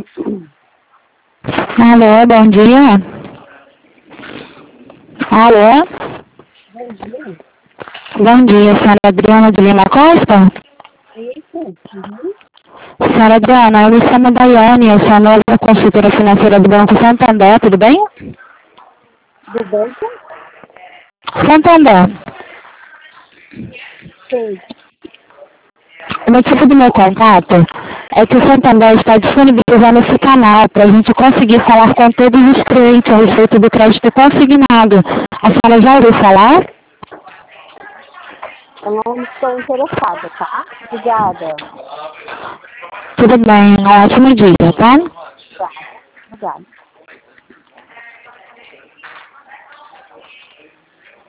Alô, bom dia. Alô, Bom dia. bom dia, senhora Adriana de Lima Costa? Isso. Uhum. Senhora Adriana, eu me chamo Daiane, eu sou a nova consultora financeira do Banco Santander, tudo bem? Do banco? Santander, Sim. o motivo do meu contato é que o Santander está disponibilizando esse canal para a gente conseguir falar com todos os clientes a respeito do crédito consignado. A senhora já ouviu falar? Eu não estou interessada, tá? Obrigada. Tudo bem, um ótimo dia, tá? Tá. Obrigada.